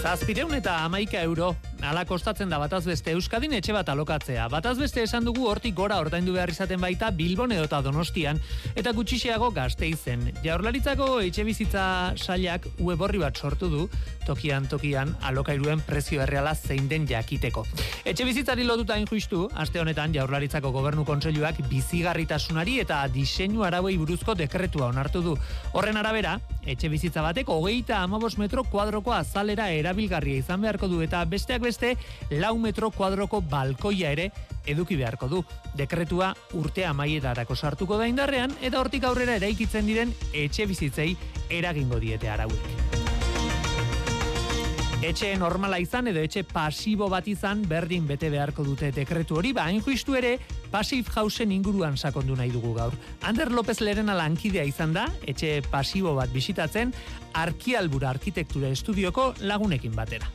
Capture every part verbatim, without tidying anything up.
Zazpireun eta hamaika euro. Hala kostatzen da bataz beste Euskadin etxe bat alokatzea. Bataz beste esan dugu hortik gora ordaindu behar izaten baita Bilbon edota Donostian, eta gutxiago Gasteizen. Jaurlaritzako etxebizitza sailak web orri bat sortu du, tokian tokian alokairuen prezio erreala zein den jakiteko. Etxebizitzari lotuta hain justu, aste honetan Jaurlaritzako Gobernu Kontseiluak bizigarritasunari eta diseinu arauei buruzko dekretua onartu du. Horren arabera, etxebizitza batek hogeita hamabost metro kuadroko azalera erabilgarria izan beharko du eta besteak beste lau metro kuadroko balkoia ere eduki beharko du. Dekretua urte amaierarako sartuko da indarrean eta hortik aurrera eraikitzen diren etxebizitzei eragingo diete arauek. Etxe normala izan edo etxe pasibo bat izan berdin bete beharko dute dekretu hori, ba hain justu ere Passive Houseen inguruan sakondu nahi dugu gaur. Ander López Lerena lankidea izan da, etxe pasibo bat bisitatzen, Arkialbura Arkitektura Estudioko lagunekin batera.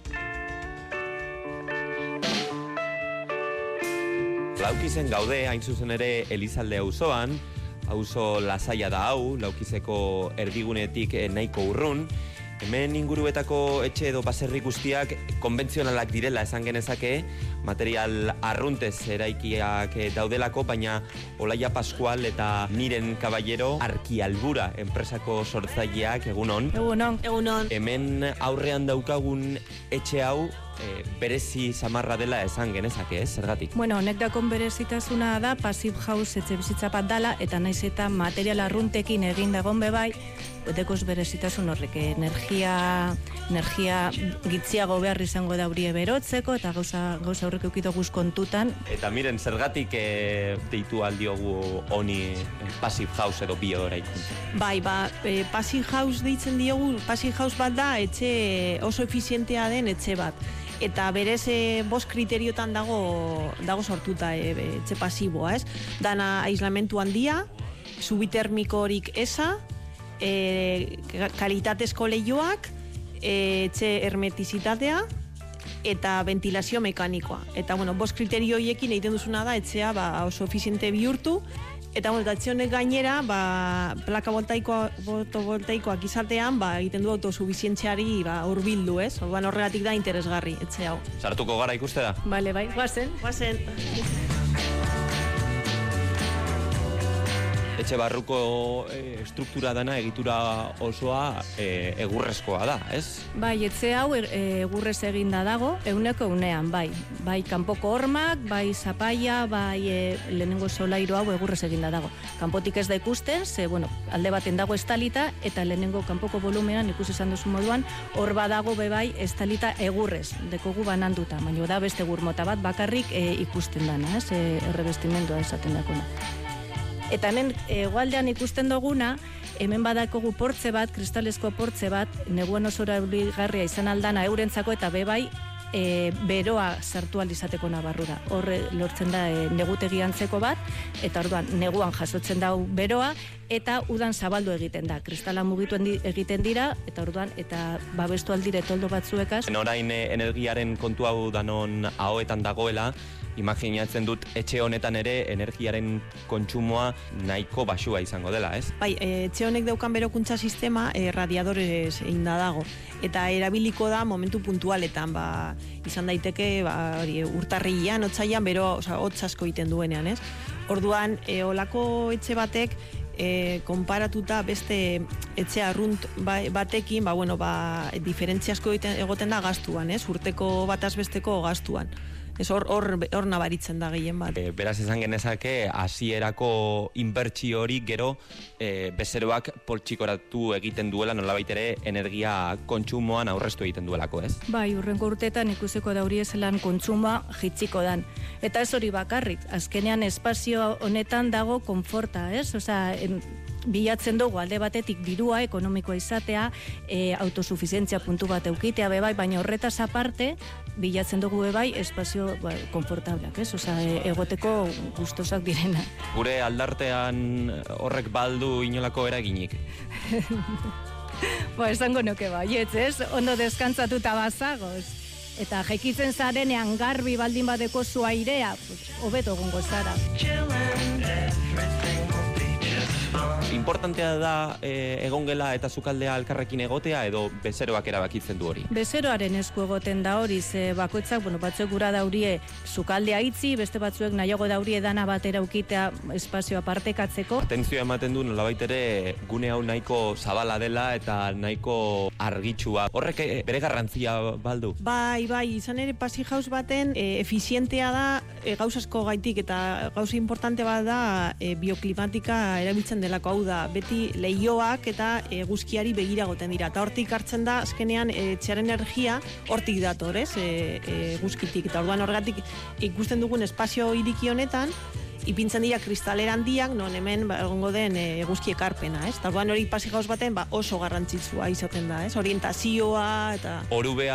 Laukizen gaude, hain zuzen ere Elizalde auzoan, auzo lasaia da hau, Laukizeko erdigunetik nahiko urrun. Hemen inguruetako etxe edo baserri guztiak konbentzionalak direla esan genezake, material arruntez eraikiak daudelako, baina Olaia Pascual eta Miren Caballero Arkialbura enpresako sortzaileak egunon. Egunon, egunon. Hemen aurrean daukagun etxe hau e, berezi samarra dela esan genezake, ez? Zergatik? Bueno, honek dakon berezitasuna da Passive House etxe bizitza bat dala eta naiz eta material arruntekin egin dagon bebai, dekoz berezitasun horrek energia energia gitziago behar izango da hurie berotzeko eta gauza gauza horrek eukito guz kontutan. Eta miren, zergatik e, deitu aldiogu honi e, Passive House edo bio eraikuntza? Bai, ba, e, Passive House deitzen diogu, Passive House bat da etxe oso efizientea den etxe bat. Eta berez e, bost kriteriotan dago dago sortuta e, etxe pasiboa, ez? Dana aislamentu handia, subitermikorik eza, E, kalitatezko leioak, e, etxe hermetizitatea eta ventilazio mekanikoa. Eta bueno, bost kriterio horiekin egiten duzuna da etxea ba, oso efiziente bihurtu. Eta bueno, etxe honek gainera, ba, plaka voltaikoa, fotovoltaikoak izatean, ba, egiten du autosufizientziari ba, hurbildu, ez? Orduan horregatik da interesgarri etxe hau. Sartuko gara ikuste da? Bale, bai, guazen. Guazen. Etxe barruko e, struktura dana egitura osoa e, egurrezkoa da, ez? Bai, etxe hau e, egurrez eginda dago, euneko unean, bai. Bai, kanpoko hormak, bai zapaia, bai e, lehenengo solairu hau egurrez eginda dago. Kanpotik ez da ikusten, ze, bueno, alde baten dago estalita, eta lehenengo kanpoko volumenan ikusi esan duzu moduan, hor badago bebai estalita egurrez, dekogu bananduta, baina da beste gurmota bat bakarrik e, ikusten dana, ez? E, errebestimendua esaten dakona. Eta hemen hegoaldean ikusten duguna, hemen badakogu portze bat, kristalezko portze bat, neguan oso erabilgarria izan aldana eurentzako eta bebai e, beroa sartu alizateko nabarrura. Horre lortzen da e, negutegi antzeko bat, eta orduan neguan jasotzen da beroa, eta udan zabaldu egiten da. Kristala mugitu egiten dira, eta orduan, eta babestu aldire toldo batzuekaz. Orain energiaren kontu hau danon ahoetan dagoela, imaginatzen dut etxe honetan ere energiaren kontsumoa nahiko baxua izango dela, ez? Bai, etxe honek daukan berokuntza sistema e, radiadorez egin da dago. Eta erabiliko da momentu puntualetan, ba, izan daiteke ba, hori, urtarrilean, otsailean, bero, oza, hotz asko egiten duenean, ez? Orduan, e, olako etxe batek, e, konparatuta beste etxe arrunt batekin, ba, bueno, ba, diferentzia asko egoten da gastuan, ez? Urteko bataz besteko gastuan. Ez hor, hor, hor nabaritzen da gehien bat. E, beraz esan genezake, hasierako inbertsio hori gero e, bezeroak poltsikoratu egiten duela, nolabait ere energia kontsumoan aurreztu egiten duelako, ez? Bai, urrengo urteetan ikusiko da hori ezelan kontsumoa jitziko dan. Eta ez hori bakarrik, azkenean espazio honetan dago konforta, ez? Osea, bilatzen dugu alde batetik dirua ekonomikoa izatea, e, autosufizientzia puntu bat eukitea bebai, baina horretaz aparte bilatzen dugu bebai espazio ba, konfortableak, ez? Osea, egoteko gustosak direna. Gure aldartean horrek baldu inolako eraginik? Ba, esango nuke baietz, ez? Ondo deskantzatuta bazagoz. Eta jekitzen zarenean garbi baldin badeko zu airea, pues, hobeto gongo zara. Importantea da e, egongela eta sukaldea elkarrekin egotea edo bezeroak erabakitzen du hori? Bezeroaren esku egoten da hori, ze bakoitzak, bueno, batzuek gura daurie sukaldea itzi, beste batzuek nahiago daurie dana batera ukitea espazioa partekatzeko. Atentzioa ematen du nolabait ere gune hau nahiko zabala dela eta nahiko argitsua. Horrek bere garrantzia baldu? Bai, bai, izan ere Passy House baten e, efizientea da e, gauzasko gaitik eta gauza importante bat da e, bioklimatika erabiltzen delako, hau da, beti leioak eta eguzkiari begira goten dira. Eta hortik hartzen da, azkenean, etxearen energia hortik dator, ez, eguzkitik. Eta orduan horregatik ikusten dugun espazio iriki honetan, ipintzen dira kristalera handiak, non hemen ba, egongo den eguzki ekarpena, ez? Eta orduan hori Passy House baten ba, oso garrantzitsua izaten da, ez? Orientazioa eta... Orubea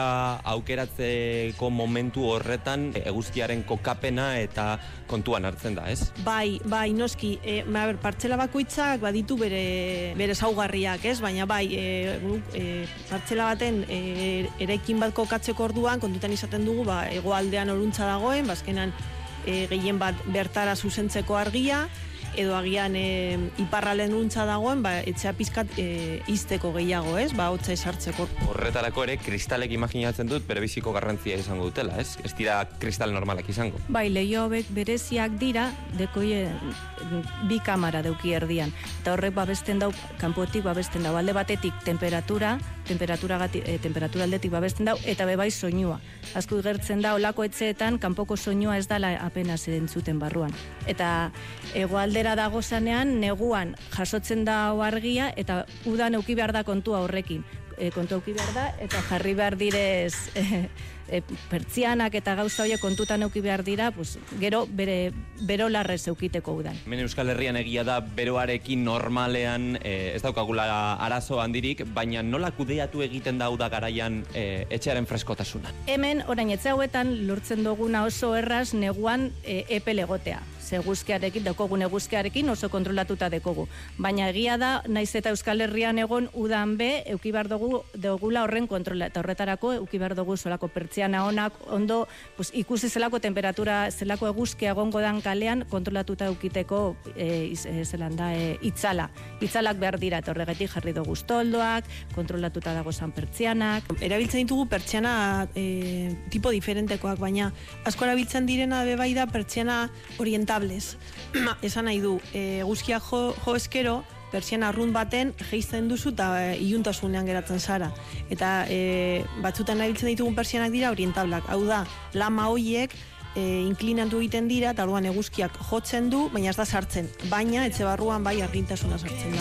aukeratzeko momentu horretan eguzkiaren kokapena eta kontuan hartzen da, ez? Bai, bai, noski, e, ma, ber, partzela bakoitzak baditu bere, bere zaugarriak, ez? Baina bai, e, e, partzela baten e, eraikin bat kokatzeko orduan, kontutan izaten dugu, ba, hegoaldean oruntza dagoen, bazkenan E, gehien bat bertara zuzentzeko argia, edo agian e, iparralen untza dagoen, ba, etxea pizkat e, izteko gehiago, ez? Ba, hotza esartzeko. Horretarako ere, kristalek imaginatzen dut bere biziko garrantzia izango dutela, ez? Ez dira kristal normalak izango. Bai, leio hauek bereziak dira, dekoie bi kamara deuki erdian. Eta horrek babesten dau, kanpotik babesten dau, alde batetik temperatura, temperatura, gati, e, temperatura aldetik babesten dau, eta bebai soinua. Asko igertzen da, olako etxeetan, kanpoko soinua ez dala apenas entzuten barruan. Eta hegoaldera dago zanean, neguan jasotzen da argia, eta udan euki behar da kontua horrekin. E, kontu euki behar da, eta jarri behar direz e, e, pertsianak eta gauza horiek kontutan euki behar dira, pues, gero bere bero larrez eukiteko udan. Hemen Euskal Herrian egia da beroarekin normalean e, ez daukagula arazo handirik, baina nola kudeatu egiten da uda garaian e, etxearen freskotasunan? Hemen, orain etxe hauetan lortzen duguna oso erraz neguan e, epel egotea. Ze guzkiarekin, daukogun eguzkiarekin oso kontrolatuta dekogu. Baina egia da, naiz eta Euskal Herrian egon udan be, euki behar dugu dugula horren kontrola. Eta horretarako, euki behar dugu solako pertsiana onak, ondo, pues, ikusi zelako temperatura, zelako eguzkia egongo dan kalean, kontrolatuta eukiteko e, e, zelan da, e, itzala. Itzalak behar dira, eta horregatik jarri dugu toldoak, kontrolatuta dago zan pertsianak. Erabiltzen ditugu pertsiana e, tipo diferentekoak, baina asko erabiltzen direna bebai da pertsiana oriental. Esan nahi du, eguzkia jo, jo eskero, pertsiana arrunt baten geizten duzu eta e, iluntasunean geratzen zara. Eta e, batzutan nabiltzen ditugun pertsianak dira orientablak. Hau da, lama hoiek e, inklinatu egiten dira, eta orduan eguzkiak jotzen du, baina ez da sartzen. Baina etxe barruan bai argintasuna sartzen da.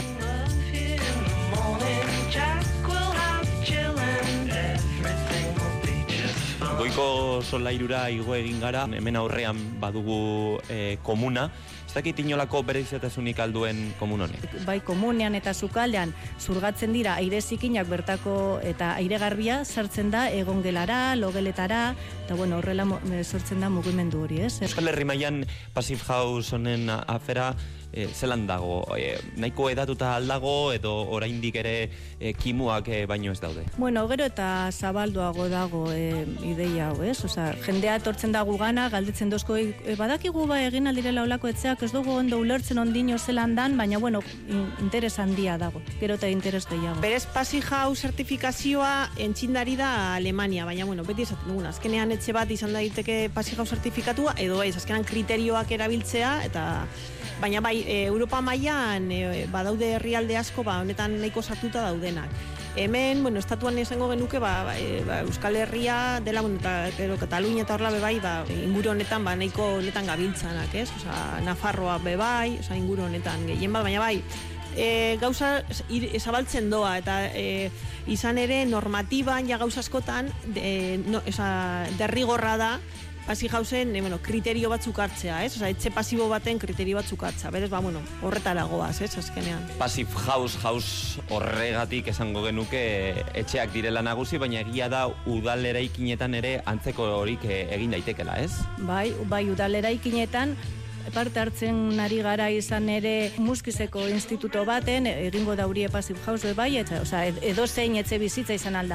Goiko solairura igo egin gara, hemen aurrean badugu e, komuna. Ez dakit inolako bereizatasunik alduen komun honek? Bai, komunean eta sukaldean zurgatzen dira aire zikinak bertako eta aire garbia sartzen da egongelara, logeletara, eta bueno, horrela sortzen da mugimendu hori, ez? Euskal Herri mailan Passy House honen afera e, zelan dago? E, nahiko edatuta aldago edo oraindik ere e, kimuak e, baino ez daude? Bueno, gero eta zabalduago dago e, ideia hau, ez? Osa, jendea etortzen da gugana, galdetzen dozko, e, badakigu ba egin aldirela olako etxeak, ez dugu ondo ulertzen ondino zelan dan, baina bueno, interes handia dago, gero eta interes gehiago. Berez Passy House zertifikazioa entzindari da Alemania, baina bueno, beti esaten dugun, azkenean etxe bat izan daiteke Passy House zertifikatua, edo ez, azkenean kriterioak erabiltzea, eta baina bai, e, Europa mailan e, badaude herrialde asko, ba, honetan nahiko sartuta daudenak. Hemen, bueno, estatuan esango genuke, ba, ba, Euskal Herria dela, bueno, eta pero Katalunia eta horla bebai, ba, inguru honetan, ba, nahiko honetan gabiltzanak, ez? Osa, Nafarroa bebai, osa, inguru honetan gehien bat, baina bai, e, gauza zabaltzen doa, eta e, izan ere normatiban, ja gauza askotan, de, no, osa, derrigorra da, Passy Houseen, eh, bueno, kriterio batzuk hartzea, ez? Osa, etxe pasibo baten kriterio batzuk hartzea. Berez, ba, bueno, horretara goaz, ez, azkenean. Passy House, house horregatik esango genuke etxeak direla nagusi, baina egia da udal eraikinetan ere antzeko horik egin daitekela, ez? Bai, bai, udal eraikinetan parte hartzen ari gara izan ere Muskizeko instituto baten, egingo daurie Passy House bai, eta, oza, edo zein etxe bizitza izan alda.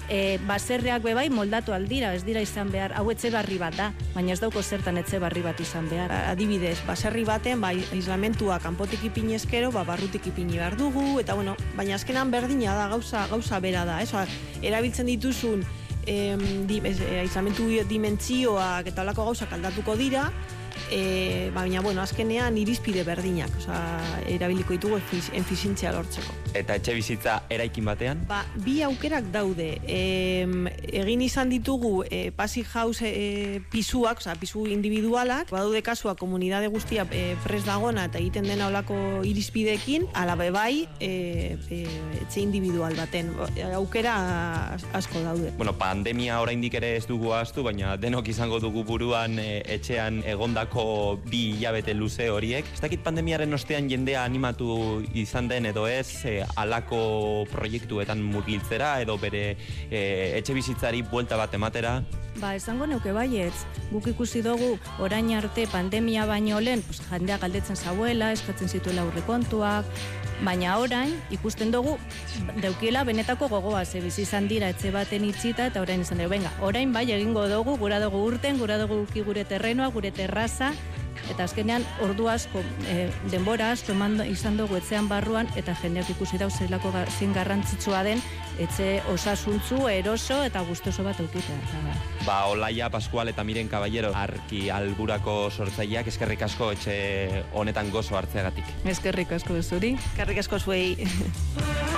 E, baserriak bebai moldatu aldira, ez dira izan behar, hau etxe barri bat da, baina ez dauko zertan etxe barri bat izan behar. Adibidez, baserri baten, bai, aislamentua kanpotik ipini eskero, ba, barrutik ipini behar dugu, eta bueno, baina azkenan berdina da, gauza, gauza bera da, ez? Erabiltzen dituzun em, di, ez, aislamentu dimentsioak eta olako gauzak aldatuko dira, e, baina, bueno, azkenean irizpide berdinak, oza, erabiliko ditugu efizientzia lortzeko. Eta etxe bizitza eraikin batean? Ba, bi aukerak daude. E, egin izan ditugu e, Passive House e, pisuak, oza, pisu individualak, badaude kasua komunidade guztia e, prest dagona eta egiten dena olako irizpideekin, ala bai e, e, etxe individual baten. Aukera asko daude. Bueno, pandemia oraindik ere ez dugu ahaztu, baina denok izango dugu buruan e, etxean egondako bi hilabete luze horiek. Ez dakit pandemiaren ostean jendea animatu izan den edo ez, e, alako proiektuetan murgiltzera edo bere e, etxe bizitzari buelta bat ematera? Ba, esango neuke baietz, guk ikusi dugu orain arte pandemia baino lehen, pues, jendea galdetzen zauela, eskatzen zituela aurrekontuak, baina orain ikusten dugu deukiela benetako gogoa, ze bizi izan dira etxe baten itxita eta orain izan dugu, venga, orain bai egingo dugu, gura dugu urten, gura dugu gure terrenoa, gure terraza, eta azkenean ordu asko, e, denbora asko eman izan dugu etxean barruan, eta jendeak ikusi dau zelako zin garrantzitsua den etxe osasuntzu, eroso eta gustoso bat eukitea. Ba, Olaia, Pascual eta Miren Caballero arki alburako sortzaileak, eskerrik asko etxe honetan gozo hartzeagatik. Eskerrik asko zuri. Eskerrik asko zuei.